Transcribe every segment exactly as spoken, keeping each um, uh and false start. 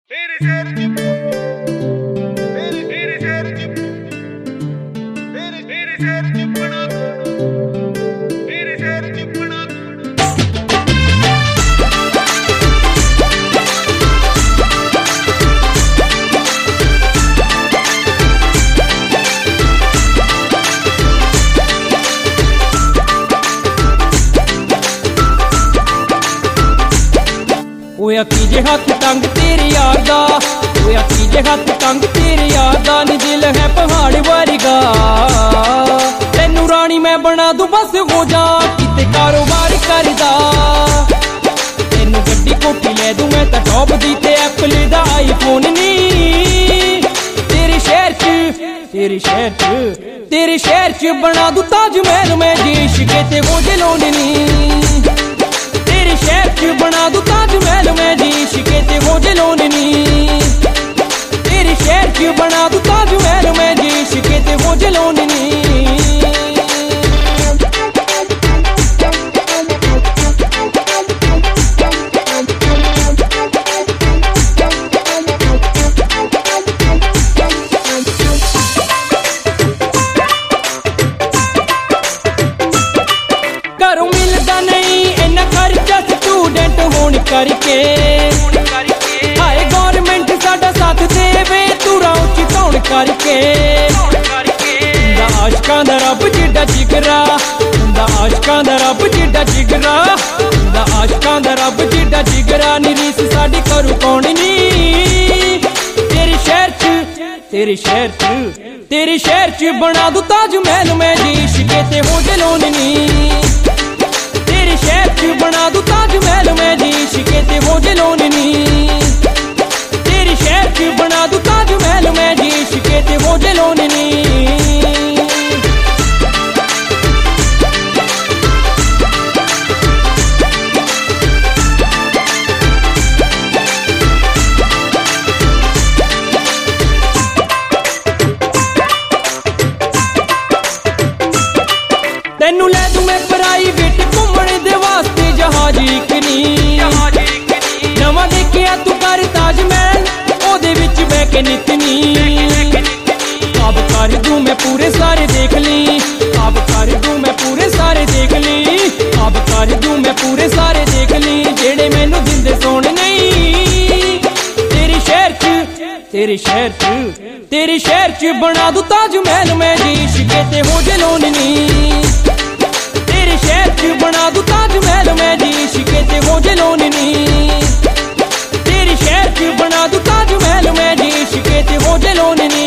तेरे शहर की तेरे तेरे शहर की तेरे तेरे शहर की बना तेरे शहर की बना होया कीजे हाथ टंग तेरे यार दा, होया कीजे हाथ टंग तेरे यार दा, नी दिल है पहाड़ वर्गा। तेनू रानी मैं बना दूं बस हो जा किते कारोबार करदा। तेनू गड्डी कोठी ले दूं मैं तां टॉप दी ते एप्पल दा आईफोन नी। तेरे शहर च तेरे शहर च तेरे शहर च बना दूं ताजमहल मैं जी इश्क ते हो जलोन नी। तेरे शहर च बना दूं ताजमहल मैं जी इश्क ते हो जलोन नी। तेरे शहर च बना दूं ताजमहल मैं जी इश्क ते हो जलोन नी। घरों मिलदा नहीं इन्ना खर्चा स्टूडेंट होण करके। हाय गवर्नमेंट साडा साथ देवे तुरा उच्ची धौण करके। हुंदा आशकां दा रब जिड्डा जिगरा, हुंदा आशकां दा रब जिड्डा जिगरा, हुंदा आशकां दा रब जिड्डा जिगरा। नी रीस साडी करू कौन नी। तेरे शहर च तेरे शहर च तेरे शहर च बना दूं ताजमहल मैं जी इश्क ते हो जलोन नी। तेरे शहर च बना दूं ताजमहल मैं जी इश्क ते हो जलोन नी। तेरे शहर च बना दूं ताजमहल मैं जी इश्क ते हो जलोन नी। तेनू लै दूं मैं प्राइवेट घूमण दे वास्ते जहाज इक नी। नवां देखिया तू कर ताजमहल ओदे विच बैठ के नितनी। अब कर दूं मैं पूरे सारे देख ली, अब कर दूं मैं पूरे सारे देख ली, अब कर दूं मैं पूरे सारे देख ली। जेड़े मैनू दिंदे सोण नहीं। तेरे शहर च तेरे शहर च तेरे शहर च बना दूं ताजमहल मैं जी इश्क ते हो जलोन नी। तेरे शहर च बना दूं ताजमहल मैं जी इश्क ते हो जलोन नी। तेरे शहर च बना दूं ताजमहल मैं जी इश्क ते हो जलोन नी।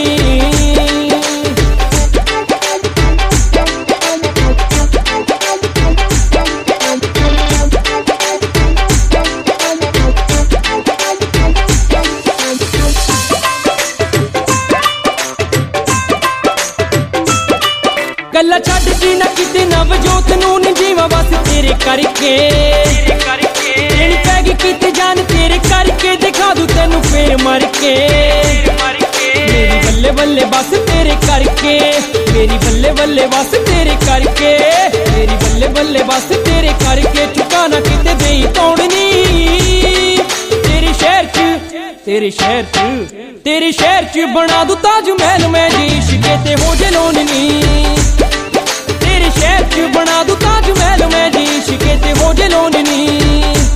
गल्ला छड्ड जी ना किते नवजोत नूं नी जीवा बस तेरे करके। देनी पैगी किते जान तेरे करके, दिखा दूं तेनू फेर मर के। मेरी बल्ले बल्ले बस तेरे करके, मेरी बल्ले बल्ले बस तेरे करके, मेरी बल्ले बल्ले बस तेरे करके। चुका ना किते देई तोड़नी। तेरे शहर च तेरे शहर च तेरे शहर च बना दूं ताजमहल मैं जी इश्क ते हो जलोन नी। तेरे शहर च बना दूं ताजमहल मैं जी इश्क ते हो जलोन नी।